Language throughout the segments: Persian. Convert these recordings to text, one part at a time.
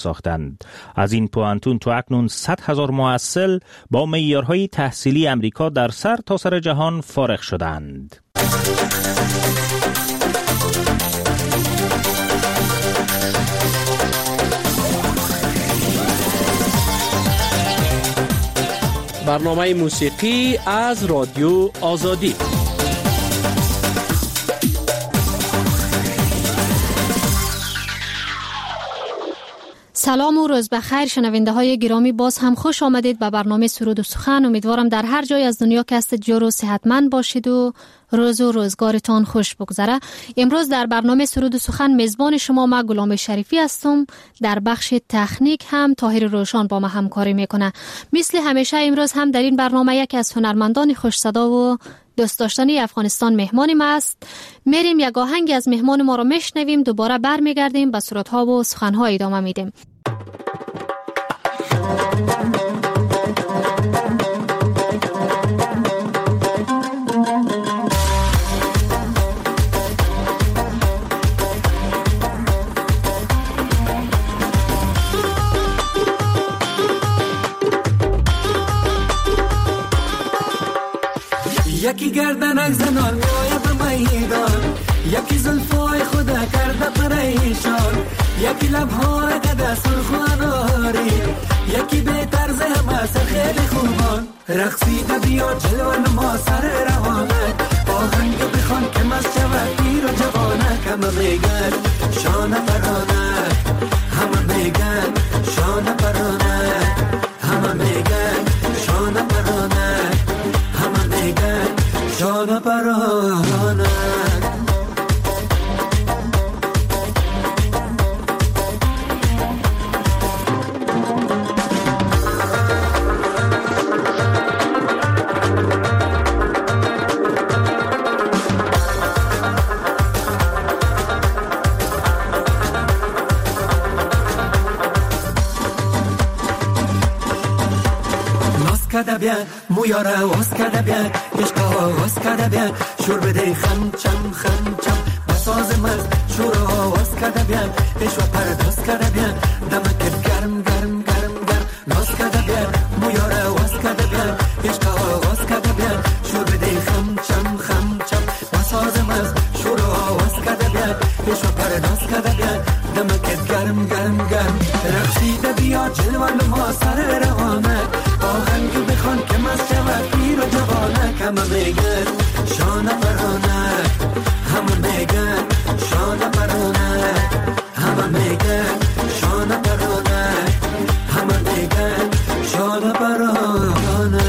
ساختند. از این پوانتون تا اکنون 100,000 محصل با معیارهای تحصیلی امریکا در سرتاسر جهان فارغ شدند. برنامه موسیقی از رادیو آزادی. سلام و روز بخیر شنونده های گرامی، باز هم خوش آمدید به برنامه سرود و سخن. امیدوارم در هر جای از دنیا که هستید جور و صحتمند باشید و روز و روزگارتان خوش بگذره. امروز در برنامه سرود و سخن میزبان شما من گلام شریفی هستم. در بخش تکنیک هم طاهر روشان با ما همکاری میکنه. مثل همیشه امروز هم در این برنامه یکی از هنرمندان خوش صدا و دوست داشتنی افغانستان مهمان ما است. میریم یک آهنگ از مهمان ما رو میشنویم، دوباره برمیگردیم به سرودها و سخنها ادامه میدیم. یکی گردنک زنان میآید به میدان، یکی زلفای خدا کرده پریشان، یکی لبهای قد سرخ و اناری، یکی به طرز همه سر خیلی خوبان. رقصیده بیا جلوه نما سر روانه، آهنگ بخوان که مست شود پیر و جوانه. همه میگن شانه پرانه، همه میگن شانه پرانه، همه میگن شانه پرانه، همه میگن شانه پرانه. کده بیان مویاره واس کده بیان، عشقا واس کده بیان، شور بده خم چم خم چم بساز مست شورا واس کده بیان، عشق پرداز کده بیان، دمک گرم گرم گرم گرم ناز کده بیان، مویاره واس کده بیان، عشقا واس کده بیان، شور بده خم چم خم چم بساز مست شورا واس کده بیان، عشق پرداز کده بیان، دمک گرم گرم گرم. رقصیده بیا جلوه ما سر روانه، آهنگ بخوان که مست شود پیر و جوانه. همه میگن شانه پرانه، همه میگن شانه پرانه، همه میگن شانه پرانه، همه میگن شانه پرانه.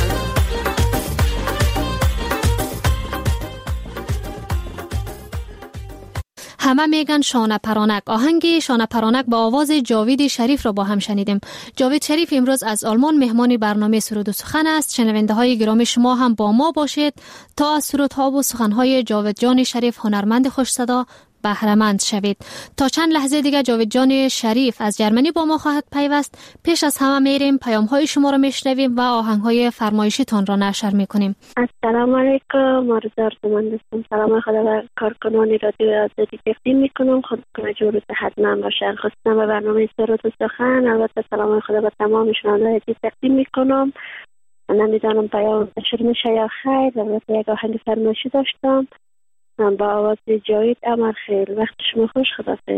همه میگن شانه پرانک. آهنگ شانه پرانک با آواز جاوید شریف را با هم شنیدیم. جاوید شریف امروز از آلمان مهمان برنامه سرود و سخن است. شنونده های گرامی شما هم با ما باشید تا از سرودها و سخنهای جاوید جان شریف هنرمند خوش صدا بهره‌مند شوید. تا چند لحظه دیگه جاوید جان شریف از جرمنی با ما خواهد پیوست. پیش از همه میریم پیام‌های شما رو میشنویم و آهنگ‌های فرمایشیتون را نشر میکنیم. السلام علیکم، آرزو من هستم. سلام خدا بر کارکنان رادیو آزادی تقدیم میکنم. خودتون جور و صحتمند باشید. خواستم به برنامه سرود و سخن البته سلام خدا به تمام شنوندگان تقدیم میکنم. نمیدونم پیام نشر میشه یا خیر. البته یک آهنگ فرمایشی داشتم با آواز جاوید امرخیل. وقت شما خوش. خداحافظ.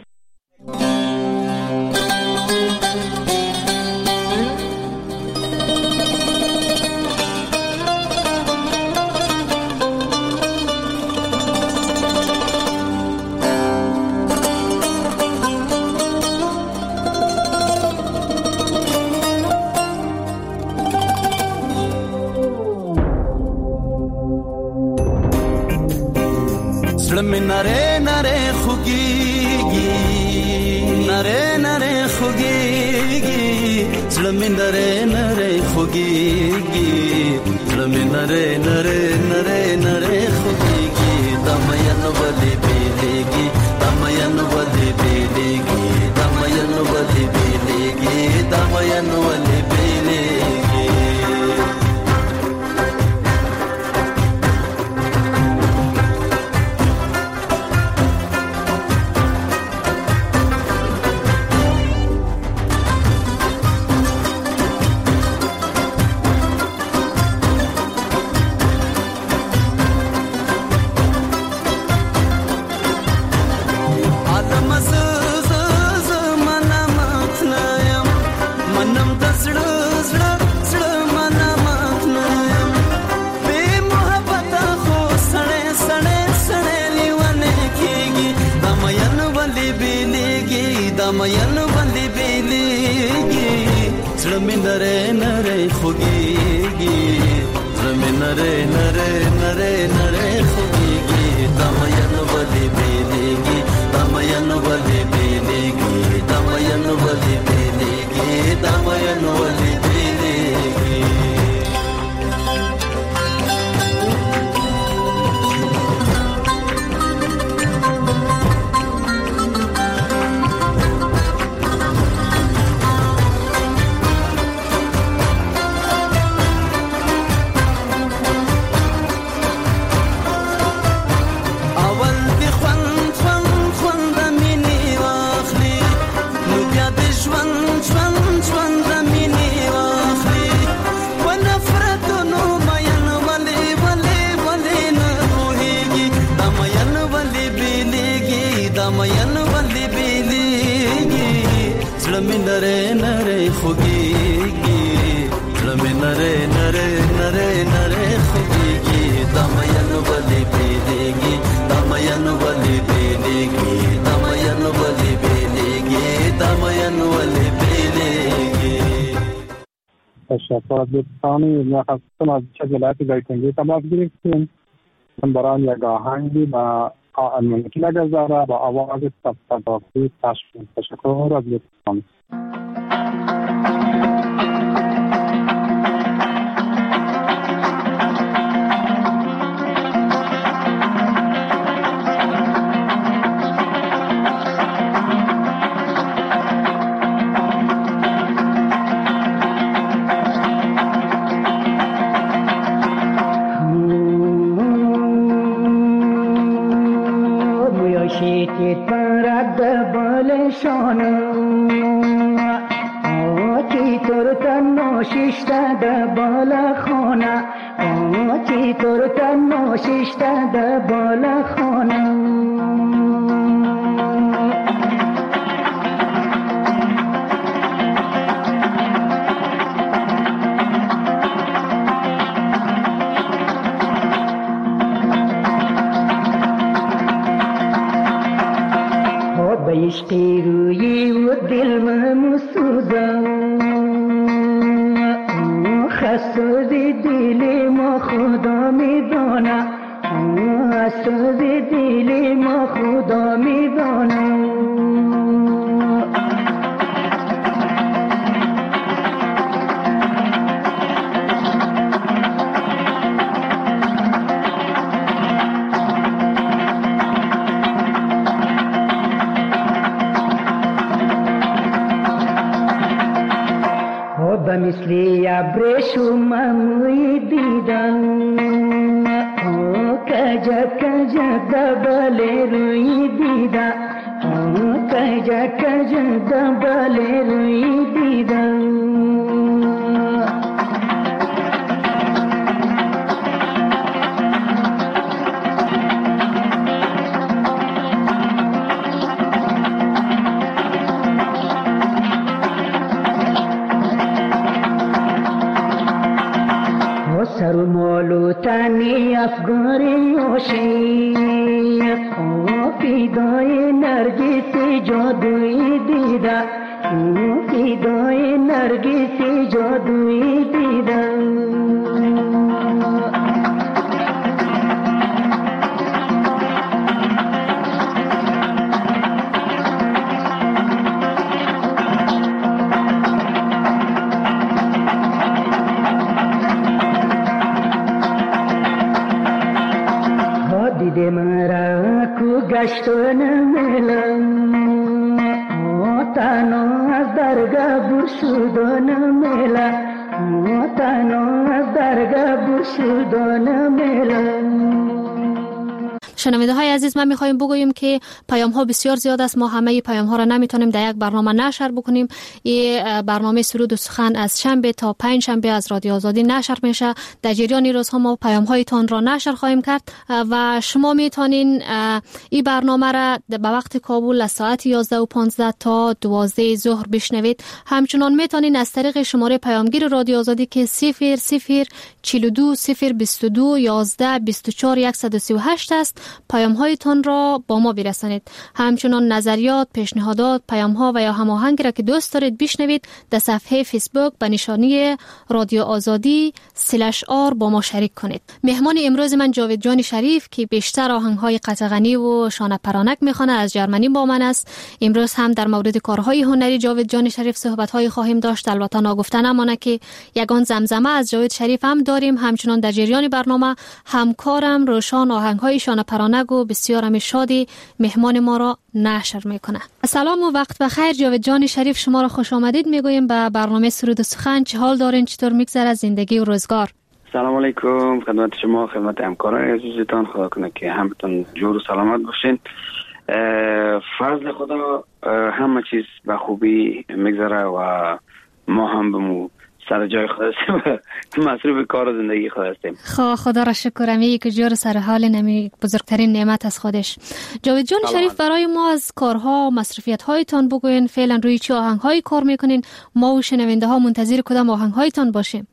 زلمی نره نره خوگیگی، نره نره خوگیگی، زلمی نره نره خوگیگی، زلمی نره نره نره نره خوگیگی. دمایانو ولی بیلیگی، دمایانو ولی بیلیگی، دمایانو ولی بیلیگی، دمایانو ولی بیلیگی. دماین ولی بیلیگی زلمی نره نره خوگیگی زلمی نره نره نره نره خوگیگی دماین ولی بیلیگی دماین ولی بیلیگی دماین ولی بیلیگی دماین ولی بیلیگی نره نره خوگیگی زلمی نره نره نره نره خوگیگی دماین ولی بیلیگی دماین ولی بیلیگی دماین ولی بیلیگی دماین ولی بیلیگی. تشکر از دوستانی نخستم از ولایت گایتنگی تماس گرفتیم. من برای یک آهنگی با الممکن اگر زاره با آواز صداقی تشکر از دوستان. عشقی روی و دل مسوزم خسوز دل ما خدا میدانه خسوز دل ما خدا میدانه مثلی ابریشم موی دیدم کجا کجا دبل روی دیدم کجا کجا دبل روی دیدم سر مالو تانی افغانی شیخ فیدای نرگس جادوی دیده فیدای نرگس جادوی دیده گشتن ملم تنو از درگاه برشدن ملم تنو از درگاه برشدن ملم. شنونده های عزیز، من میخوایم بگوییم که پیام ها بسیار زیاد است. ما همه پیام ها را نمیتونیم در یک برنامه نشر بکنیم. این برنامه سرود و سخن از شنبه تا پنج شنبه از رادیو آزادی نشر میشه. در جریان روزها ما پیام هایتان را نشر خواهیم کرد و شما میتونین این برنامه را به وقت کابل از ساعت 11:15 تا 12 ظهر بشنوید. همچنان میتونین از طریق شماره پیامگیر رادیو آزادی که 0042 022 11 24 138 است پیام‌هایتان را با ما برسانید. همچنان نظریات، پیشنهادات، پیام‌ها و یا هماهنگی را که دوست دارید بشنوید در صفحه فیسبوک به نشانی رادیو آزادی /r با ما شریک کنید. مهمان امروز من جاوید جان شریف که بیشتر آهنگ‌های قطغنی و شانه پرانک میخوانه از جرمنی با من است. امروز هم در مورد کارهای هنری جاوید جان شریف صحبت‌های خواهیم داشت. البته ناگفته نمانه که یگان زمزمه از جاوید شریف هم داریم. همچنان در جریان برنامه همکارم روشان آهنگ‌های شانه پرانک و بسیار شادی مهمان ما را نشر میکنه. سلام و وقت بخیر جاوید جان شریف، شما را خوش آمدید میگویم به برنامه سرود و سخن. چه حال دارین؟ چطور میگذره زندگی و روزگار؟ سلام علیکم خدمت شما، خدمت همکاران عزیزتان. خدا کنه که همتون جور و سلامت باشین. فضل خدا همه چیز به خوبی میگذره و ما هم بمو سر جای خود هستیم و مصروف کار و زندگی خود هستیم. خدا را شکر امی که جور سر حال نمی بزرگترین نعمت از خودش. جاوید جان شریف برای ما از کارها و مصروفیت هایتان بگوین. فعلا روی چه آهنگ هایی کار میکنین؟ ما و شنونده ها منتظر کدام آهنگ هایتان باشیم؟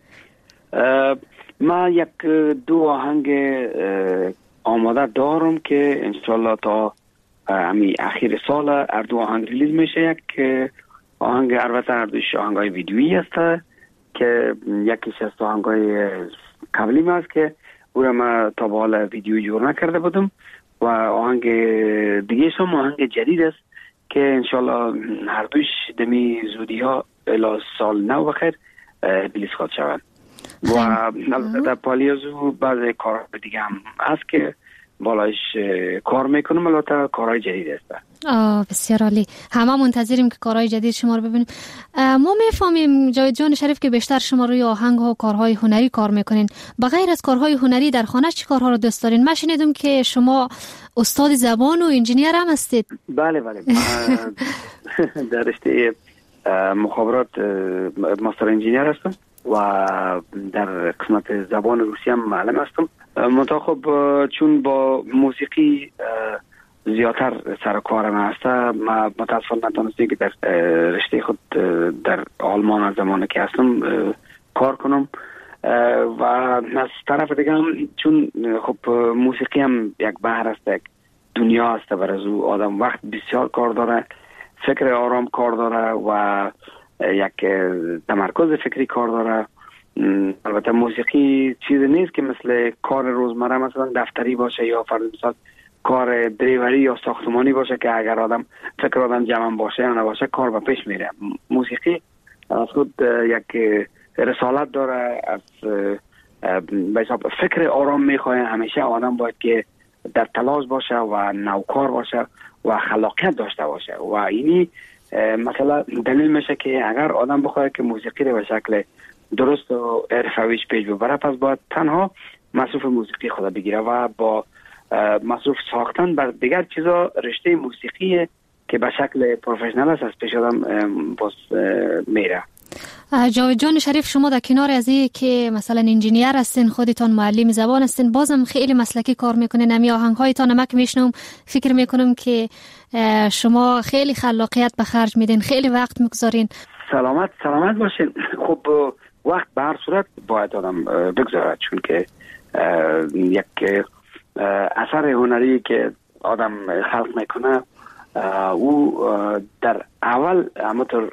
ما یک دو آهنگ آماده دارم که انشالله تا امی اخیر سال هر دو آهنگ ریلیز میشه. یک آهنگ البته هر دوش آهنگای ویدیویی هست که یکیش از آهنگای قبلی ما است که او را ما تا به حال ویدیویی جور نکرده بودم و آهنگ دیگه هم آهنگ جدید است که انشالله هر دوش دمی زودی ها الی سال نو بخیر ریلیز خواهد شود. و البته پالیازو بعض کار دیگه هم هست که بالایش کار میکنم، البته کارهای جدید است. بسیار عالی. همه منتظریم که کارهای جدید شما رو ببینیم. ما میفهمیم جاوید جان شریف که بیشتر شما روی آهنگ ها و کارهای هنری کار میکنین. بغیر از کارهای هنری در خانه چه کارها رو دوست دارین؟ من شنیدم که شما استاد زبان و انجینیر هم هستید. بله در رشته مخابرات ماستر انجینیر هستم و در قسمت زبان روسی هم معلم هستم. منتخب چون با موسیقی زیادتر سر کارم هست، ما متاسفانه نتونستم که در رشته خود در آلمان از زمانی که هستم کار کنم و از طرف دیگه هم چون خب موسیقی هم یک بحر است، یک دنیا است. برای او آدم وقت بسیار کار داره، فکر آرام کار داره و یک تمرکز فکری کار داره. البته موسیقی چیز نیست که مثل کار روزمره مثلا دفتری باشه یا فرض مثال کار دریوری یا ساختمانی باشه که اگر فکر آدم جمع باشه یا نباشه کار به پیش میره. موسیقی از خود یک رسالت داره، از به حساب فکر آرام میخواه. همیشه آدم باید که در تلاش باشه و نوکار باشه و خلاقیت داشته باشه و اینی مثلا دلیل میشه که اگر آدم بخواد که موسیقی رو به شکل درست و حرفه‌ایش پیش ببره، پس باید تنها مصروف موسیقی خود بگیره و با مصروف ساختن بر دیگر چیزا رشته موسیقی که به شکل پروفشنال است از پیش آدم باز میره. جاوید جان شریف، شما در کنار از این که مثلا انجینیر هستین، خودتان معلم زبان هستین، بازم خیلی مسلکی کار میکنین. نمی آهنگ‌هایتان نمک میشنم، فکر میکنم که شما خیلی خلاقیت به خرج میدین، خیلی وقت میگذارین. سلامت باشین. خب وقت به هر صورت باید آدم بگذاره، چون که یک اثر هنری که آدم خلق میکنه او در اول همونطور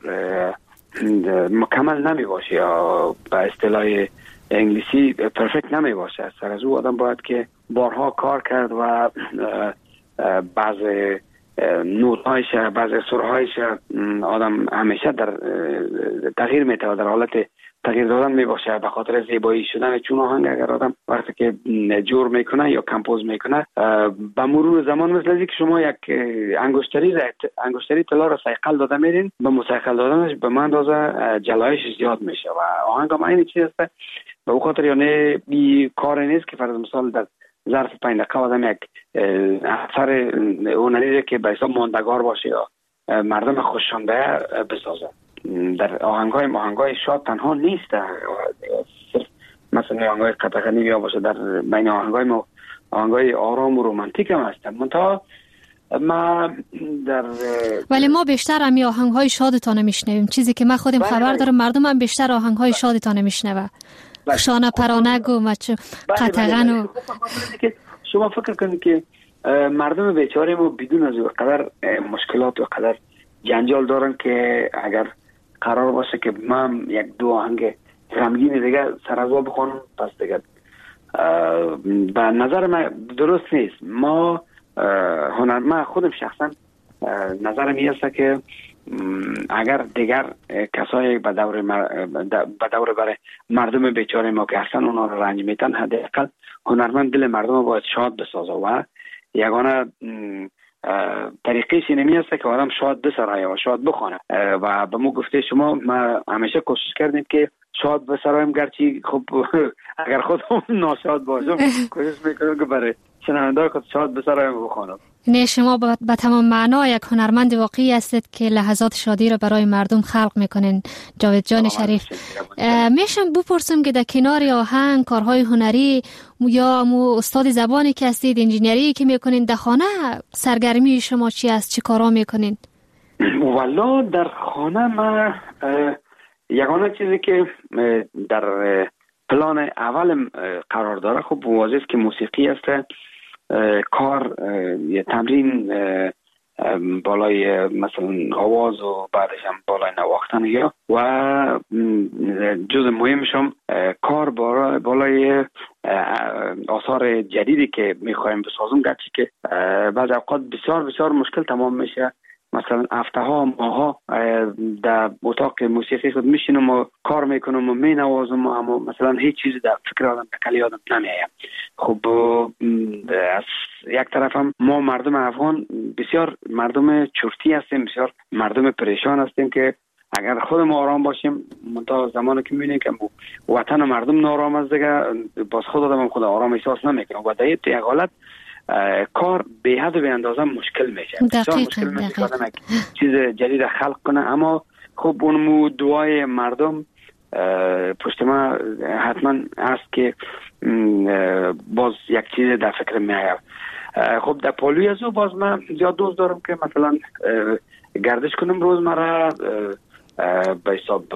مکمل نمی باشه یا به اصطلاح انگلیسی پرفکت نمی باشه. سر از او آدم باید که بارها کار کرد و بعض نوت‌هایش بعض سرهایش آدم همیشه در تغییر میده، در حالت تغییر دادن می باشه به خاطر زیبایی شدن. چون آهنگ اگر آدم وقتی که جور میکنه یا کمپوز میکنه به مرور زمان مثل اینکه شما یک انگشتری طلا را سیقل داده میرین، به مسیقل دادنش به من اندازه جلایش زیاد میشه و آهنگ هم این چیز است. به اون خاطر یعنی بی کار نیست که فرض مثال در ظرف 5 دقیقه آدم یک اثر هنری که به حساب ماندگار باشه یا مردم خوششانده بسازه. در آهنگای شاد تنها نیست، مثلا آهنگای قطغنی یا باشه، در بین آهنگای آرام و رومانتیک هم هستن. منتها ما ولی ما بیشتر همی آهنگای شادتان میشنویم. چیزی که من خودم خبر دارم مردم هم بیشتر آهنگای شادتان میشنوه. شانه پرانک و قطغن و شما فکر کنید که مردم بیچاره ما بدون از قدر مشکلات و قدر جنجال دارن که اگر قرار باشه که من یک دو آهنگ غمگین دیگه سر از آب بخونم، پس دیگه به نظر من درست نیست. ما من خودم شخصا نظرم این است که اگر دیگر کسایی به دور برای مردم بیچاره ما که اصلا اونا رو رنج میتن، حداقل هنرمند دل مردم باید شاد بسازه و یگانه طریقه سینمی است که آدم شاد بسرایه و شاد بخونه و به ما گفته شما ما همیشه کوشش کردیم که شاد بسرایم، گرچه خب اگر خودم ناشاد باشم کوشش میکنم که برای شنونده خود شاد بسرایم بخونم. نه شما به تمام معنا یک هنرمند واقعی هستید که لحظات شادی رو برای مردم خلق میکنین. جاوید جان شریف، میشم بپرسم که در کنار آهنگ، کارهای هنری یا استاد زبانی که هستید، انجینری که میکنین، در خانه سرگرمی شما چی است؟ چه کارا میکنین؟ والا در خانه ما یگانه چیزی که در پلان اول قرار داره خب واضح است که موسیقی است. کار یه تمرین بالای مثلا آواز و بعدش هم بالای نواختن یا و جز مهمشم کار بالای آثار جدیدی که میخوایم بسازم، گرچه که بعض اوقات بسیار بسیار مشکل تمام میشه. مثلا هفته ها ماه ها در اتاق موسیقی خود میشینم و کار میکنم و مینوازم، اما مثلا هیچ چیزی در فکر آدم کلی آدم نمیایم. خب از یک طرف هم ما مردم افغان بسیار مردم چرتی هستیم، بسیار مردم پریشان هستیم که اگر خود ما آرام باشیم، منتها زمانی که میبینیم که وطن و مردم نارام است دیگه باز خود آدم خود آرام احساس نمیکنه و در یک حالت کار به حد و به اندازه مشکل میشه. بسیار مشکل میشه که آدم چیز جدید خلق کنه، اما خب اونمو دعای مردم پشت ما حتما هست که باز یک چیز در فکر میایم. خب در پالوی از او باز من زیاد دوست دارم که مثلا گردش کنم روزمره، به حساب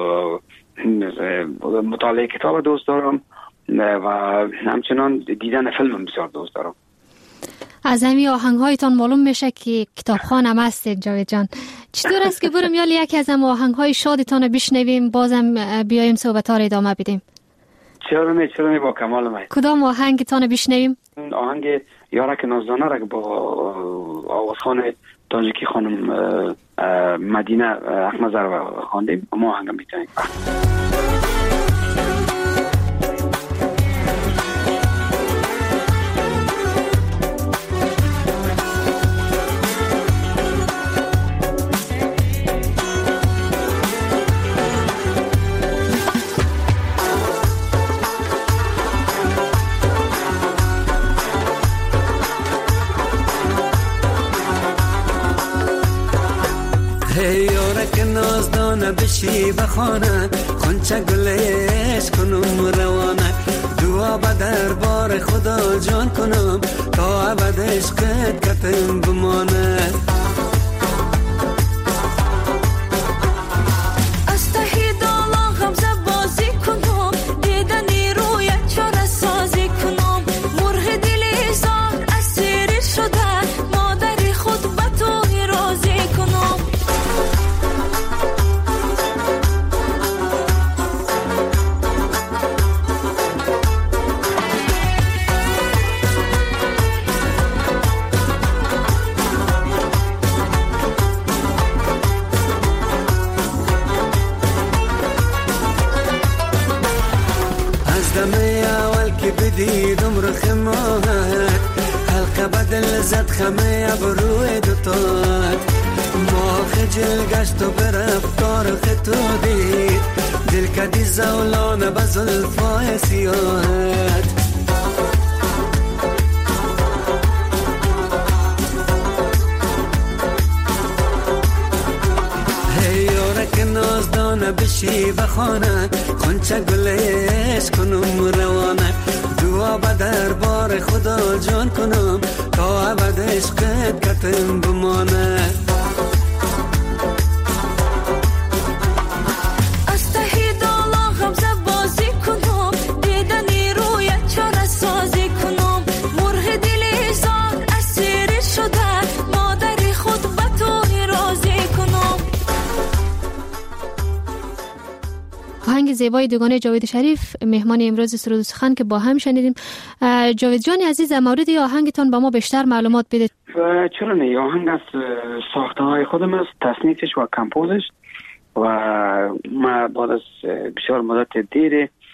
مطالعه کتاب دوست دارم و همچنان دیدن فیلم بسیار دوست دارم. از همین آهنگ‌هایتان معلوم میشه که کتابخوان هم هستید جاوید جان. چطور است که بریم یکی از هم آهنگ‌های شادتان بشنویم، بازم بیایم صحبت‌ها رو ادامه بدیم؟ چرا نه با کمال میل. کدام آهنگتان بشنویم؟ آهنگ یارک نازدانه را با آوازخوان تاجیکی خانم مدینه احمدزر خواندیم. ما آهنگ میتونیم. بشی بخانه خونچه گلش کنم روانه، دعا به دربار خدا جان کنم تا ابد عشقت کتم بمانه. از ته دالان غمزه بازی کنم، دیدنی روی چاره سازی کنم، مرغ دلی زار اسیر شده، مادری خود به تو راضی کنم. دیدم رخ ماهت حلقه بدل زد خمه بروی دوتات، ما خجل گشت و برفتار خطو دید، دل کدی زولانه به زلفای سیاهت. هی یارک نازدانه بشی بخانه خونچه گلش کنم روانه، دعا به دربار خدا جان کنم تا ابد عشقت کتم بمانه. از ته دالان غمزه بازی کنم، دیدنی روی چاره سازی کنم، مرغ دلی آهنگ زیبای دوگانه جاوید شریف مهمان امروز سرود و سخن که با هم شنیدیم. جاوید جان عزیز، در مورد آهنگتون با ما بیشتر معلومات بدید. چرا نه؟ آهنگ از ساخته های خودم است، تصنیفش و کمپوزش، و ما بعد از بسیار مدت دیر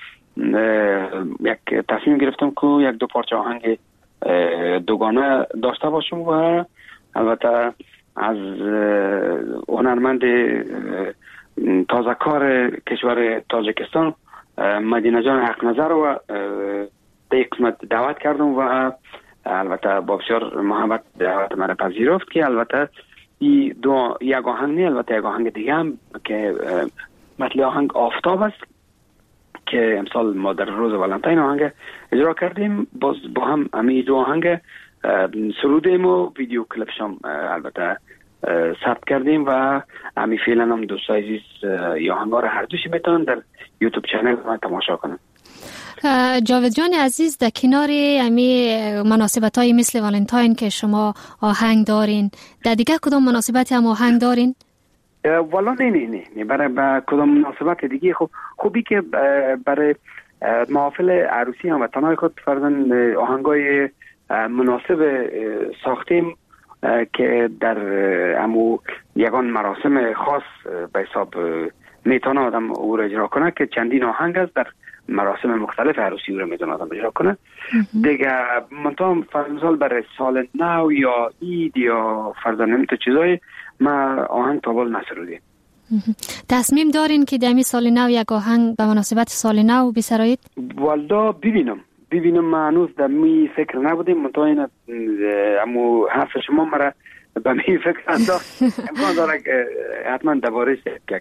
یک تصمیم گرفتم که یک دو پارچه آهنگ دوگانه داشته باشم و البته از هنرمند تازه کار کشور تاجیکستان مدینه جان حق نظر و در قسمت دعوت کردم و البته با بسیار محبت دعوت مرا پذیرفت که البته یک آهنگ نه، البته یک آهنگ دیگه هم که مثل آهنگ آفتاب است که امسال ما در روز ولنتاین آهنگ اجرا کردیم. باز با هم امی دو آهنگ سرودیم و ویدیو کلیپش هم البته ثبت کردیم و امی فعلا هم دوستای عزیز یا آهنگا رو هر دوشی میتونن در یوتیوب چنل ما تماشا کنن. جاوید جان عزیز، در کنار امی مناسبت های مثل ولنتاین که شما آهنگ دارین، در دیگه کدام مناسبتی هم آهنگ دارین؟ والا نه برای کدام مناسبت دیگه خوبی که برای محافل عروسی هم وطنهای خود فرزن آهنگای مناسب ساختیم که در امو یگان مراسم خاص به حساب میتونه آدم او را اجرا کنه که چندین آهنگ است در مراسم مختلف عروسی او را میتونه آدم اجرا کنه دیگه. منطقه فرزن برای سال نو یا اید یا فرزن نمیتو چیزای ما آهنگ تابال نسرودیم. تصمیم دارین که دمی سال نو یک آهنگ به مناسبت سال نو بسرایید؟ والدا ببینم ما هنوز در می فکر نبودیم، منطقه این امو حرف شما مرا به می فکر انداخت. امکان داره که حتما دوارش یک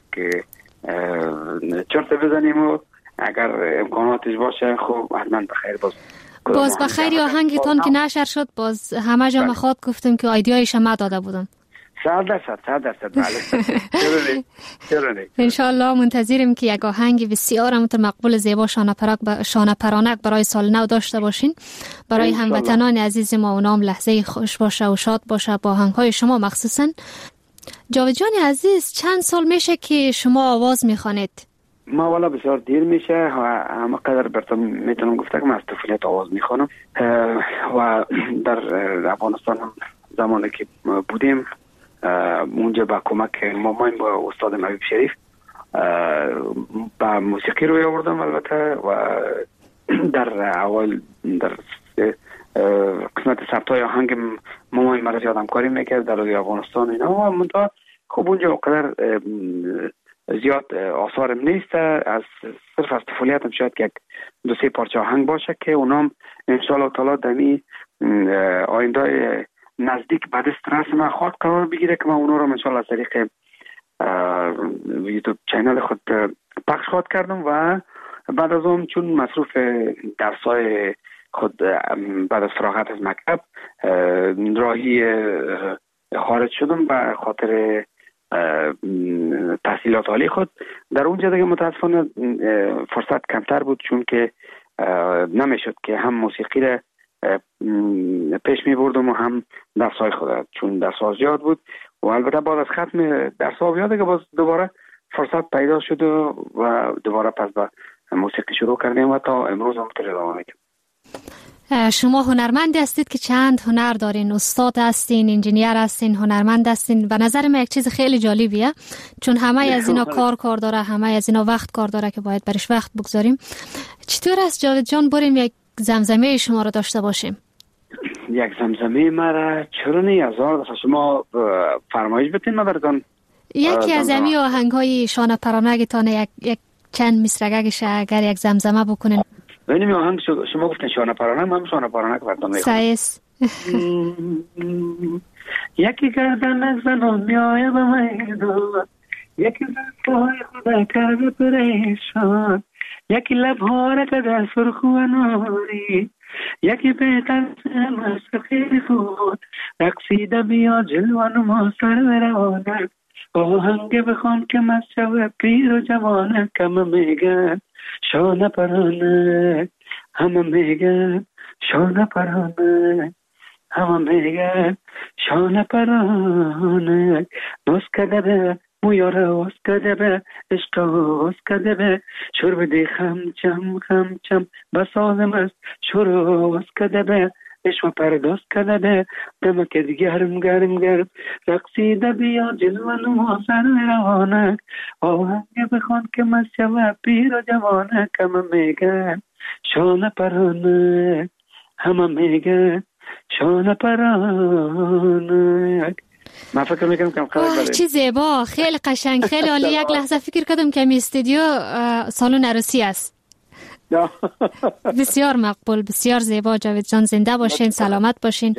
چرت بزنیم و اگر امکاناتش باشه خب حتما بخیر. باز بخیر آهنگتون که نشر شد باز همه جا مخاط گفتم که آیدیایش ما داده بودم. 100% بله. چرا نه؟ انشالله منتظریم که یک آهنگ بسیار مقبول زیبا شانه پرانک برای سال نو داشته باشین. برای هموطنان عزیز ما اونام لحظه خوش باشه و شاد باشه با آهنگ‌های شما مخصوصا. جاوید جان عزیز، چند سال میشه که شما آواز میخوانید؟ ما والا بسیار دیر میشه و همه قدر براتون میتونم گفته که من از طفولیت آواز میخوانم و در افغانستان زمانی که بودیم اونجا با کمک مامایم با استاد محبوب شریف با موسیقی روی آوردم البته و در اول در قسمت ثبت‌های آهنگ مامایم مرا زیاد همکاری میکرد در افغانستان اینا و منتها خب اونجا قدر زیاد آثارم نیست. از صرف از طفولیتم شاید که دو سه پارچه آهنگ باشه که اونام انشاءالله تعالی دمی آینده نزدیک بعد استرس من خواهد قرار بگیره که من اونا رو انشاءالله از طریق یوتیوب چینل خود پخش خواهد کردم و بعد از اون چون مصروف درسای خود بعد از فراغت از مکتب راهی خارج شدم به خاطر تحصیلات عالی خود. در اونجا دیگه متاسفانه فرصت کمتر بود چون که نمیشد که هم موسیقی را پیش می بردم و هم درسای خود چون درس‌ها زیاد بود و البته بعد از ختم درس‌ها بیاد که باز دوباره فرصت پیدا شد و دوباره پس به موسیقی شروع کردیم و تا امروز هم ادامه میدیم. شما هنرمند هستید که چند هنر دارین، استاد هستین، انجینیر هستین، هنرمند هستین. به نظر من یک چیز خیلی جالبیه چون همه از اینا کار داره، همه از اینا وقت کار داره که باید برش وقت بگذاریم. چطور است جاوید جان بریم یک زمزمه شما رو داشته باشیم؟ یک زمزمه مرا چرا نه؟ هزار دفعه شما فرمایش بتین ما براتون یکی از امی آهنگ‌های شانه پرانگتان یک چند مصرعش اگر یک زمزمه بکنین. ببینیم آهنگ شما گفتین شانه پرانک، من شانه پرانک براتون میخونم. سایس یکی گردن از زنان میایه به میدان، یکی زنهای خدا کرده پریشان، یکی لبها را کده سرخ و ناری، یکی بهتر سمست خیلی خود رقصیده بیا جلوان ما سر برانک، آهنگ بخوان که مشو پیر و جوانک. همه میگن شانه پرانک، همه میگن شانه پرانک، همه میگن شانه پرانک، نوز کده مویاره واس کده به عشق واس کده به شور بده خم چم بسازم است شور واس کده به عشق پرداز کده به دمک دیگه گرم رقصیده بیا جلوه نما سر روانک آهنگ بخوان که مسیوه پیر و جوانک همه میگن شانه پرانک همه میگن شانه پرانک. من فکر میکنم کم خلق چی زیبا، خیلی قشنگ، خیلی عالی. یک لحظه فکر کردم که می استودیو سالن عروسی است. بسیار مقبول، بسیار زیبا. جاوید جان زنده باشین، سلامت باشین.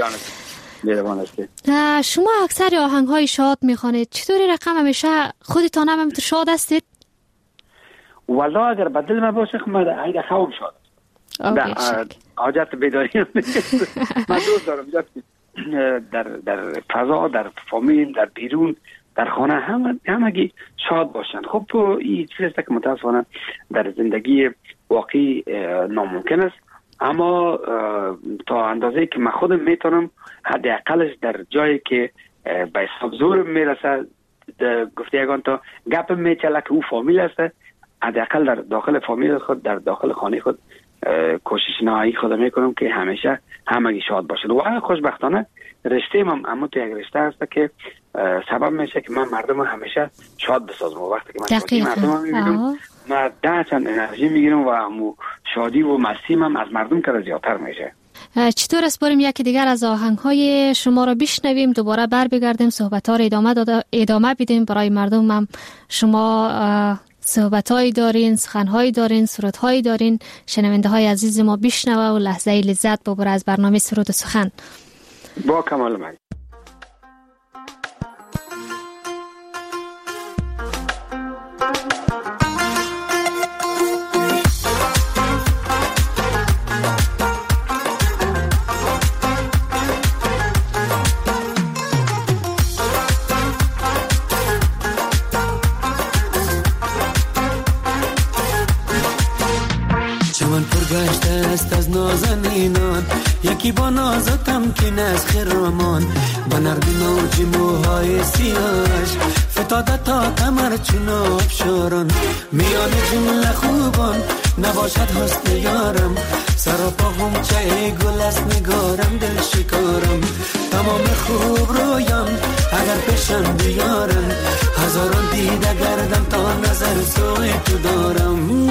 شما اکثر آهنگ های شاد میخوانید، چطوری رقم همیشه خودتان هم شاد هستید؟ والله اگر بدل ما باشه خمد عید خواب شاد حاجت بیداری من دوست دارم در فضا، در فامیل، در بیرون، در خانه همگی شاد باشن. خب این چیزی است که متاسفانه در زندگی واقعی ناممکن است، اما تا اندازه‌ای که من خودم میتونم حداقلش در جایی که به حساب زور میرسه گفته یگان تا گپ میچله که او فامیل است، حداقل در داخل فامیل خود، در داخل خانه خود کوشش نهایی خودم میکنم که همیشه همگی شاد باشن. و خوشبختانه رشته من اما تو یک رشته هست که سبب میشه که من مردم همیشه شاد بسازم. و وقتی که من مردم میبینم من چند انرژی میگیرم و امو شادی و مستی من از مردم که زیادتر میشه. چطور است بریم یکی دیگر از آهنگ‌های شما رو بشنویم، دوباره بر بگردیم صحبت‌ها رو ادامه بدیم. برای مردم هم شما صحبت‌هایی دارین، سخن‌هایی دارین، سرودهایی دارین. شنونده‌های عزیز ما بشنوه و لحظه لذت ببره از برنامه سرود و سخن. با کمال میل. از نازنینان یکی با نازتم که نز خرامان با نرمی موجی موهای سیاش فتاده تا کمر چون آبشاران میان جمله خوبان نباشد حسن یارم سراپا هم چه گل است نگارم دل شکارم تمام خوب رویم اگر پیشم بیارم هزاران دیده گردم تا نظر سوی تو دارم.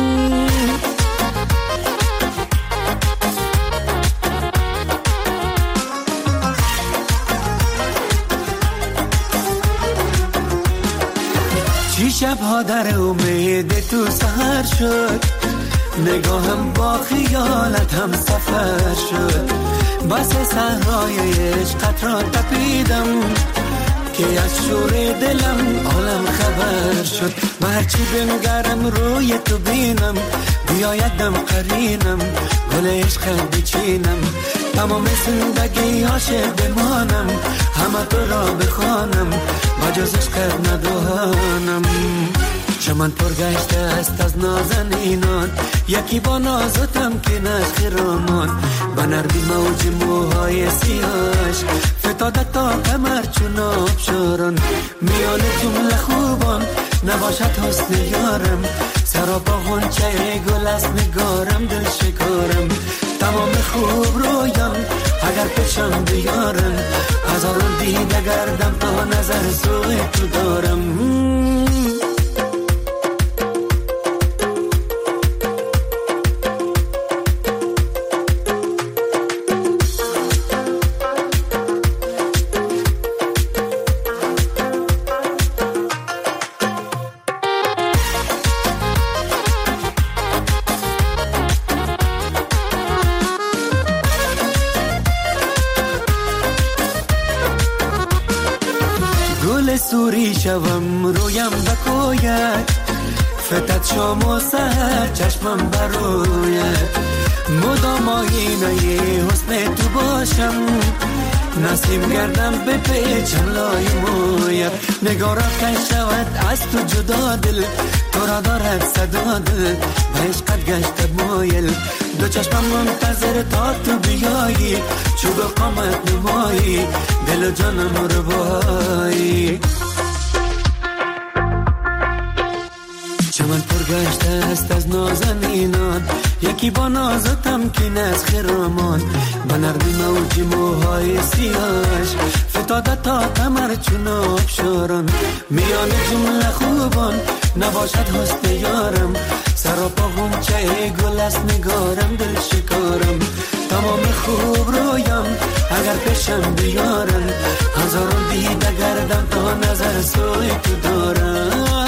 شبها در امید تو سهر شد نگاهم با خیالت هم سفر شد بس صحرای عشقت را تپیدم که از شور دلم عالم خبر شد و هرچی بنگرم روی تو بینم بیایدم قرینم گل عشق بچینم تمام زندگی عاشق بمانم همه تو را بخوانم بجز عشق ندانم. چمن پرگشته است از نازنینان یکی با نازتم که نخرامان با نرمی موج موهای سیاش فتاده تا کمر چون آبشاران میان جمله خوبان نباشد حسن یارم سراپا غنچه گل است نگارم دل شکارم تمام خوب رویم اگر پیشم بیارم هزاران دیده گردم تا نظر سوی تو دارم. سوری شوم رویم بکوید فتت شام و سهر چشمم بروید مدام آینه حسن تو باشم نسیم گردم به پیچم لای موید نگارا کن شود از تو جدا دل تو را دارد صدا دل به عشقت گشت مایل دو چشمم منتظر تا تو بیایی چوب قامت نمایی دل و جانم رو بایی. چمن پرگشته است از نازنینان، یکی با ناز تمکین از خرامان، به نرمی موج موهای سیاهش فتاده تا کمر چون آبشاران. میان جمله خوبان نباشد حسن یارم، سراپا غنچه گل است نگارم دل شکارم. تمام خوب رویم اگر پیشم بیارن، هزاران دیده گردم تا نظر سوی تو دارم.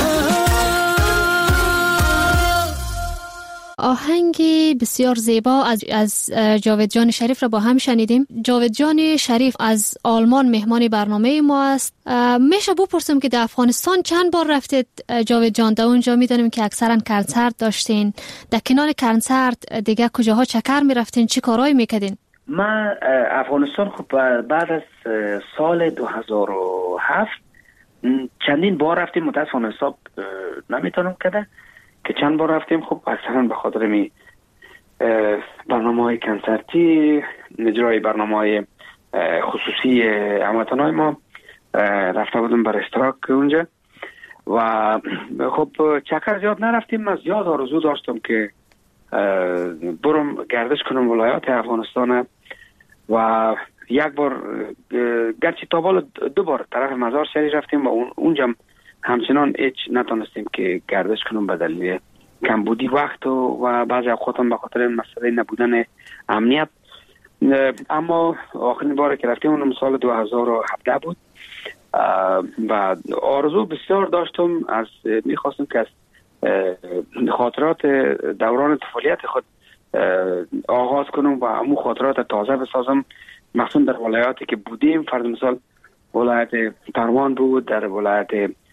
آهنگی بسیار زیبا از جاوید جان شریف را با هم شنیدیم. جاوید جان شریف از آلمان مهمان برنامه ما است. میشه بپرسم که در افغانستان چند بار رفتید جاوید جان؟ در اونجا میدونیم که اکثرا کنسرت داشتین. در کنار کنسرت دیگه کجاها چکر میرفتین؟ چی کارهایی میکردین؟ ما افغانستان خب بعد از سال 2007 چندین بار رفتیم، متاسفانه حساب نمیتونم کده که چند بار رفتیم. خب اکثرا به خاطر می برنامه‌های کنسرتی، اجرای برنامه‌های خصوصی هموطنای ما رفته بودم بر اشتراک اونجا و خب چکر زیاد نرفتیم. من زیاد آرزو داشتم که برم گردش کنم ولایات افغانستان و یک بار گرچه تا بالا 2 بار طرف مزار شریف رفتیم و اونجا همچنان هیچ نتونستیم که گردش کنم به دلیل کمبودی وقت و بعضی اوقات به خاطر مسئله نبودن امنیت. اما آخرین بار که رفتیم اونم سال 2017 بود و آرزو بسیار داشتم، میخواستم که از خاطرات دوران طفولیت خود آغاز کنم و همون خاطرات تازه بسازم، مخصوصا در ولایاتی که بودیم. فرض مثال ولایت پروان بود، در ولایت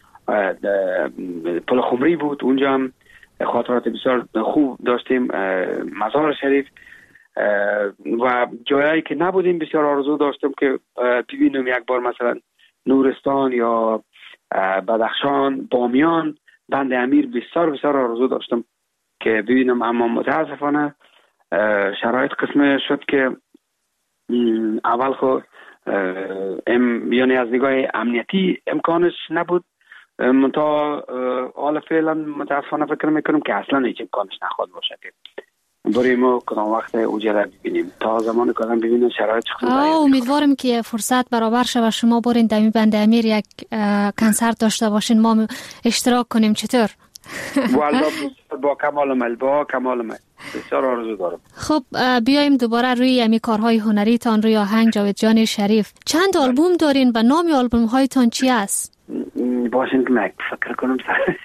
پل خمری بود، اونجا هم خاطرات بسیار خوب داشتیم. مزار شریف و جایی که نبودیم بسیار آرزو داشتم که ببینم یک بار مثلا نورستان یا بدخشان، بامیان، بند امیر بسیار آرزو داشتم که ببینم، اما متاسفانه شرایط قسم شد که اول خود یعنی از نگاه امنیتی امکانش نبود، منتها حالا فعلا متاسفانه فکر میکنم که اصلا هیچ امکانش نخواهد باشه که بریم ما کدام وقت اوجه را ببینیم. تا زمان کدام ببینیم شرایط خوب. امیدوارم که فرصت برابر شه و شما برین دمی بند امیر یک کنسرت داشته باشین، ما اشتراک کنیم. چطور؟ والله با کمال میل بسیار آرزو دارم. خب بیایم دوباره روی امی کارهای هنری تان، روی آهنگ جاوید جان شریف. چند آلبوم دارین و نام آلبوم هایتان چی است؟ باشین که فکر کنم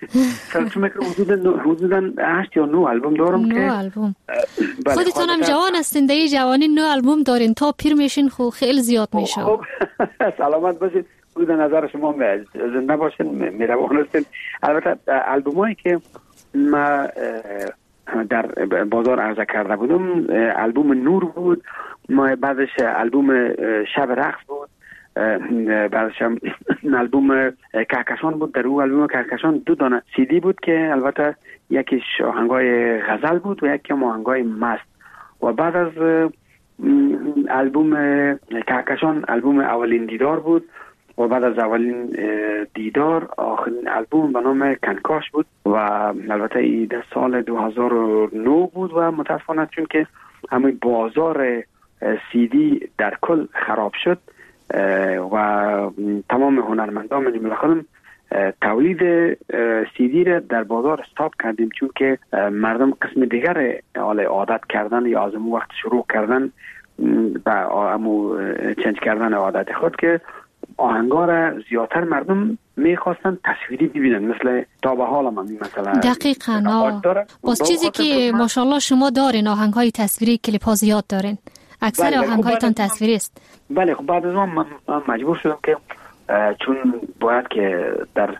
حدوداً 8 یا 9 آلبوم دارم. 9 آلبوم. خودتان هم جوان هستین، در این جوانی 9 آلبوم دارین، تا پیر میشین خب خیلی زیاد میشه. خب سلامت باشین، بود نظر شما زنده باشین، مهربان هستین. البته آلبومایی که ما در بازار عرضه کرده بودم، آلبوم نور بود، ما بعدش آلبوم شب رقص بود، بعدش هم آلبوم کهکشان بود. در اون آلبوم کهکشان 2 دانه CD بود که البته یکیش آهنگای غزل بود و یکی آهنگای مست. و بعد از آلبوم کهکشان آلبوم اولین دیدار بود و بعد از اولین دیدار آخرین آلبوم به نام کنکاش بود و البته این در سال 2009 بود و متاسفانه چون که همین بازار CD در کل خراب شد و تمام هنرمندان من جمله خودم تولید CD را در بازار استاپ کردیم، چون که مردم قسم دیگر عادت کردن یا از اون وقت شروع کردن و امو چنج کردن عادت خود که آهنگا را زیادتر مردم میخواستن تصویری ببینن، مثل تا به حال من مثلا. دقیقاً. باز چیزی که ماشاءالله شما دارین آهنگای تصویری، کلیپ ها زیاد دارین، اکثر آهنگایتان تصویری است. بله خب بعد از من مجبور شدم که چون باید که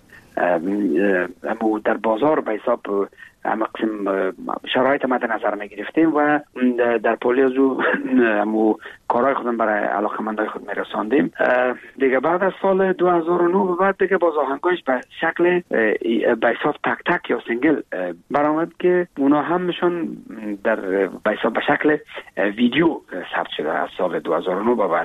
در بازار به حساب قسم شرایط مد نظر می گرفتیم و در پولیزو کارهای خودم برای علاقمندای خود می رساندیم. دیگه بعد از سال 2009 بعد دیگه باز آهنگایش به شکل به حساب تک تک یا سینگل برآمد که اونا همشون در به حساب به شکل ویدیو ثبت شده از سال 2009 بعد.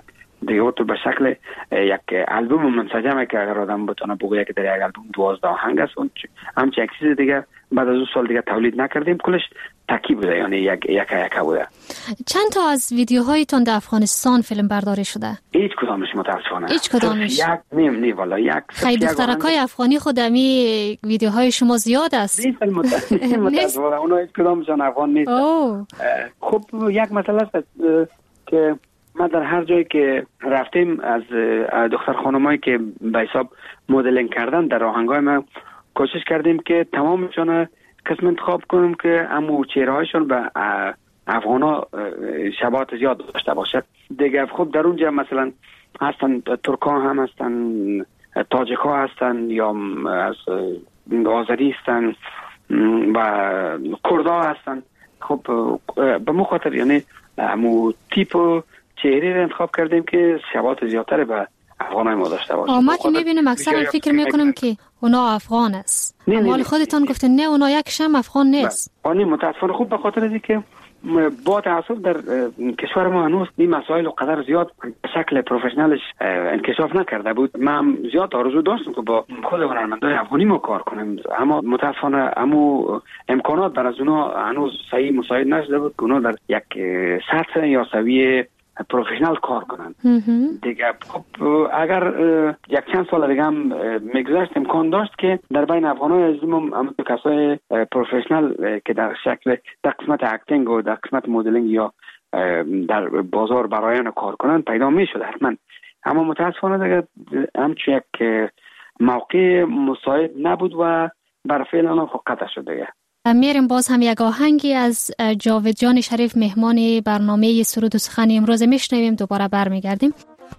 دیگه تو به شکل یک البوم منسجمه که اگر آدم بتونه بگه که در یک البوم 12 آهنگ است، اون همچه یک چیز دیگه بعد از 2 سال دیگه تولید نکردیم، کلش تکی بوده، یعنی یک بوده. چند تا از ویدیوهایتون در افغانستان فیلم برداری شده؟ هیچ کدامش متاسفانه. هیچ کدامش؟ یک نیم والا یک. خیلی دخترکای افغانی خود امی ویدیوهای شما زیاد است. متاسفانه اونا هیچ کدامشون افغان نیست. خب یک مسئله است که ما در هر جایی که رفتیم از دختر خانمایی که به حساب مدلینگ کردن در آهنگای ما کوشش کردیم که تمامشون قسم انتخاب کنیم که امو چهرهایشون به افغانا شباهت زیاد داشته باشد دیگه. خب در اونجا مثلا هستن ترکا هم هستن، تاجیکا هستن، یا از آذری هستن و کردا هستن. خب به مخاطر یعنی امو تیپ چهره رو انتخاب کردیم که شباهت زیادتر به افغانای ما داشته باشه. ما که میبینیم اکثر فکر میکنم که اونا افغان است. مال خودتان گفتن نه اونا یکش هم افغان نیست. آنی متاسفانه خوب به خاطر اینکه که با تاسف در کشور ما هنوز این مسائل قدر زیاد به شکل پروفشنالش انکشاف نکرده بود. من زیاد آرزو داشتم که با خود هنرمندای افغانی ما کار کنم، اما متاسفانه امکانات در از اونا هنوز صحیح مساعد نشده بود که اونا در یک سطح یا سویه پروفشنال کار کنن دیگه. خب اگر یک چند سال دیگه هم میگذشت امکان داشت که در بین افغانای عزیزم هم کسای پروفشنال که در شکل در قسمت اکتینگ و در قسمت مدلینگ یا در بازار برایان کار کنن پیدا میشد حتما، اما متاسفانه دیگه همچون یک موقع مساعد نبود و بر فعل آنها فقط شد دیگه. میریم باز هم یک آهنگی از جاوید جان شریف مهمان برنامه سرود و سخن امروز میشنویم، دوباره برمیگردیم.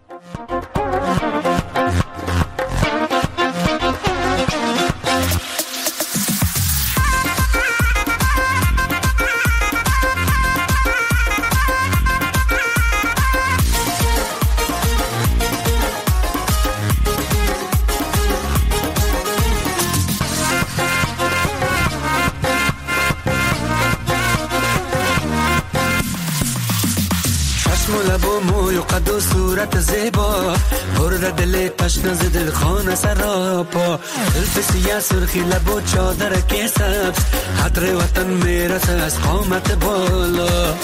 قد و صورت زیبا برد دل تشنه ز دل خانه سراپا، الف سیاه سرخی لب و چادر که سبز، حدر وطن میرسه از قامت بالا.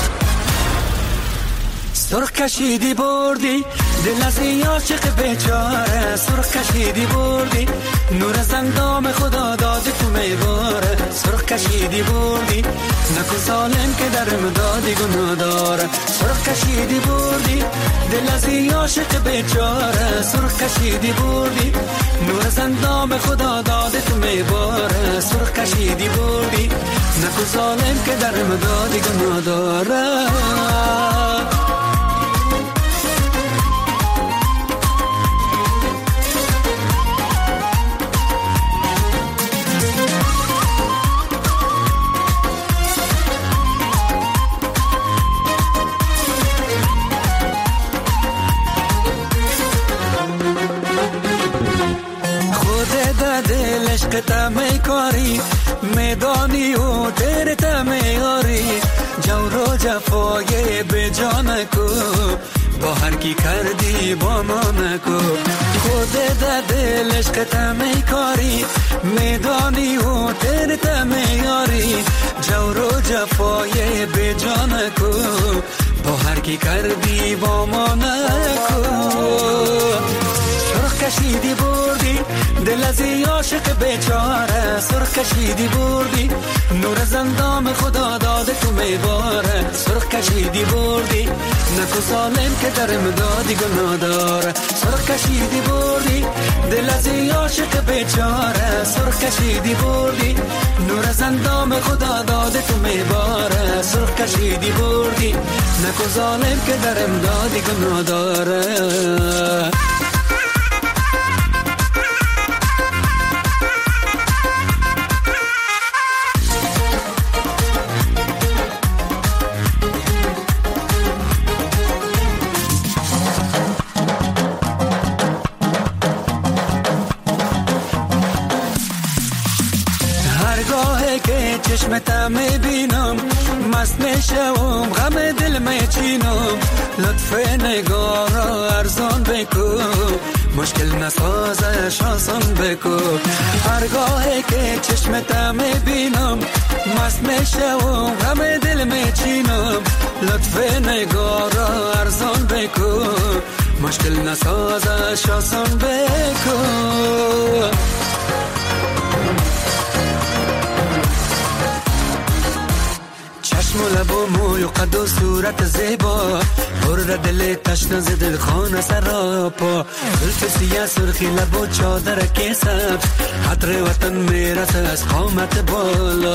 سرخ کشیدی بردی دل از این عاشق بیچاره، سرخ کشیدی بردی نور از اندام خدا دادی تو میباره، سرخ کشیدی بردی نکو ظالم که در امدادی گناه داره، سرخ کشیدی بردی دل از این عاشق بیچاره، سرخ کشیدی بردی نور از اندام خدا دادی تو میباره، سرخ کشیدی بردی نکو ظالم که در امدادی گناه داره. تمی کاری میدانی و تیره تمی آری، جور و جفای به جان کو با هر کی کردی با ما نکو، خود در دل عشق تمی کاری میدانی و تیره تمی آری، جور و جفای به جان کو با هر کی کردی با ما نکو. سرخ کشیدی بردی دل از این عاشق بیچاره، سرخ کشیدی بردی نور از اندام خدا داده تو میباره، سرخ کشیدی بردی نکو ظالم که در امدادی گناه داره، سرخ کشیدی بردی دل از این عاشق بیچاره، سرخ کشیدی بردی نور از اندام خدا داده تو میباره، سرخ کشیدی بردی نکو ظالم که در امدادی گناه داره. هرگاه که چشمتم میبینم مست میشم غم دل میچینم لطف نگاه را ارزان بکو مشکل نسازش آسان بکو هرگاه که چشمتم میبینم مست میشم غم دل میچینم لطف نگاه را ارزان بکو مشکل نسازش آسان بکو چشم و لب و موی و قد و صورت زیبا پر دل تشنه ز دل خانه سراپا زلف سیاه سرخی لب و چادر که سبز حضر وطن میرسه از قامت بالا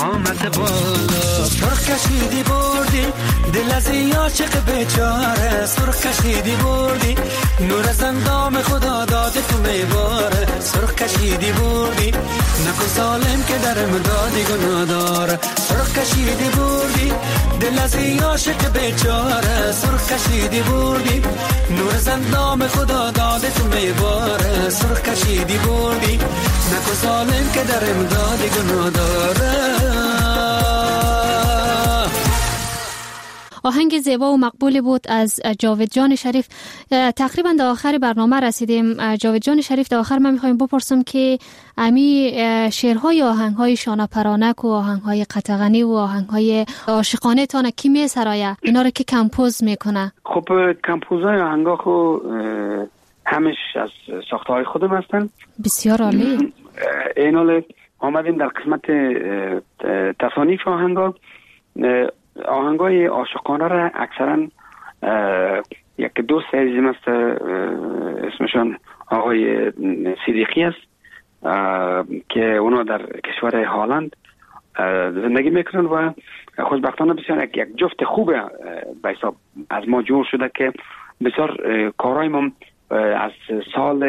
سرخ کشیدی بردی دل از عاشق بیچاره سرخ کشیدی بردی نور از اندام خدا داده تو میباره سرخ کشیدی بردی نکن ظالم که در امدادی گناه داره سرخ کشیدی بردی دل از عاشق بیچاره سرخ کشیدی بردی نور از اندام خدا داده تو میباره سرخ کشیدی بردی نکن ظالم که در امدادی گناه داره. آهنگ زیبا و مقبولی بود از جاوید جان شریف. تقریبا در آخر برنامه رسیدیم. جاوید جان شریف در آخر من میخوایم بپرسم که امی شعرهای آهنگهای شانه پرانک و آهنگهای قطغنی و آهنگهای عاشقانه تانه کی میسرایه؟ اینا رو که کمپوز میکنه؟ خب کمپوزهای آهنگا خو همش از ساختهای خودم هستن. بسیار عالی. اینال آمدیم در قسمت تصانیف آهنگای عاشقانه را اکثرا یک دوست عزیزم است اسمشون آقای صدیقی است که اونا در کشور هلند زندگی میکنن و خوشبختانه بسیار یک جفت خوبه به حساب از ما جور شده که بسیار کارهای ما از سال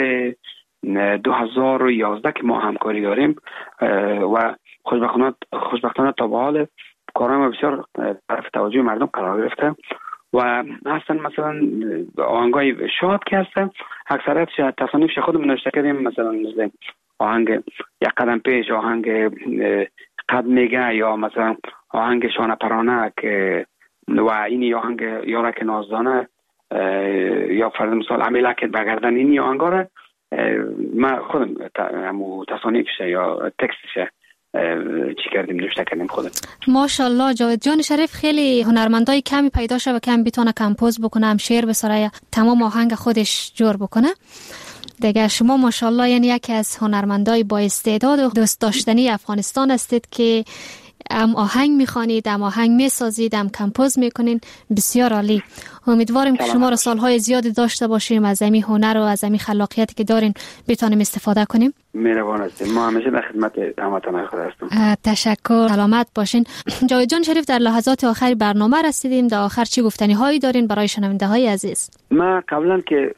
2011 که ما همکاری داریم و خوشبختانه تا به حال کارهای ما بسیار طرف توجه مردم قرار گرفته و هستن مثلا آهنگای شاد که هستن اکثریت تصانیفش خودمون نوشته کردیم مثلا مثل آهنگ یک قدم پیش آهنگ قد میگه یا مثلا آهنگ شانه پرانک و اینی آهنگ یارک نازدانه یا فرض مثال عمیلک بگردن اینی آهنگا را ما خودم تصانیفش یا تکستش چی کردیم نوشته کردیم خودم. ماشاءالله جاوید جان شریف خیلی هنرمندای کمی پیدا شده و کم بتونه کمپوز بکنه هم شعر بسرایه تمام آهنگ خودش جور بکنه دیگه. شما ماشاءالله یعنی یکی از هنرمندای با استعداد و دوست داشتنی افغانستان هستید که هم آهنگ میخوانید هم آهنگ میسازید هم کمپوز میکنین. بسیار عالی. امیدواریم که شما را سالهای زیادی داشته باشیم از این هنر و از این خلاقیتی که دارین بتونیم استفاده کنیم. مهربان هستیم. ما همیشه در خدمت هموطنان خود هستیم. تشکر. سلامت باشین. جاوید جان شریف در لحظات آخر برنامه رسیدیم. در آخر چی گفتنی هایی دارین برای شنونده های عزیز؟ ما قبلا که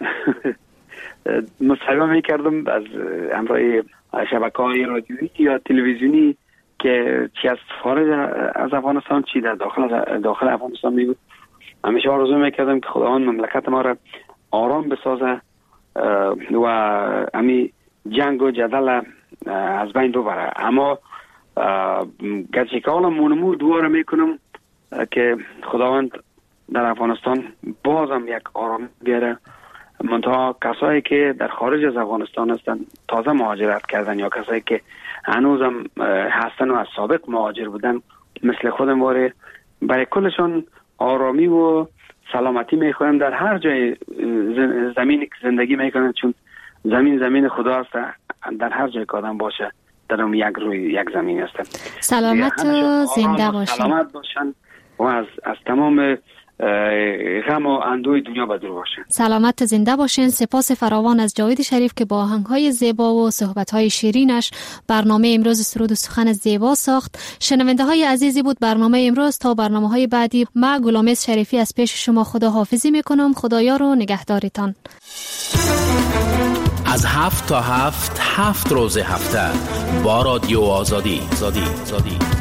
مصاحبه میکردم از امرای شبکه‌های رادیویی یا تلویزیونی که چی از خارج از افغانستان چی در داخل افغانستان می بود. همیشه آرزو میکردم که خداوند مملکت ما را آرام بسازه و امی جنگ و جدل از بین ببره. اما گرچه که حالا مونمو دواره میکنم که خداوند در افغانستان بازم یک آرام بیاره. منتها کسایی که در خارج از افغانستان هستن تازه مهاجرت کردن یا کسایی که هنوزم هستن و از سابق مهاجر بودن مثل خودم واره برای کلشان آرامی و سلامتی میخوایم در هر جای زمینی که زندگی میکنن، چون زمین خدا است. در هر جای که آدم باشه در اون یک روی یک زمین هستن. سلامت و زنده باشن. سلامت باشن و از تمام غم و اندوه دنیا بدور باشن. سلامت و زنده باشین. سپاس فراوان از جاوید شریف که با آهنگهای زیبا و صحبت‌های شیرینش برنامه امروز سرود و سخن زیبا ساخت. شنونده های عزیزی بود برنامه امروز. تا برنامه‌های بعدی ما گلامز شریفی از پیش شما خداحافظی میکنم. خدایا رو نگهدارتان. از 7 تا 7 روز هفته با رادیو آزادی.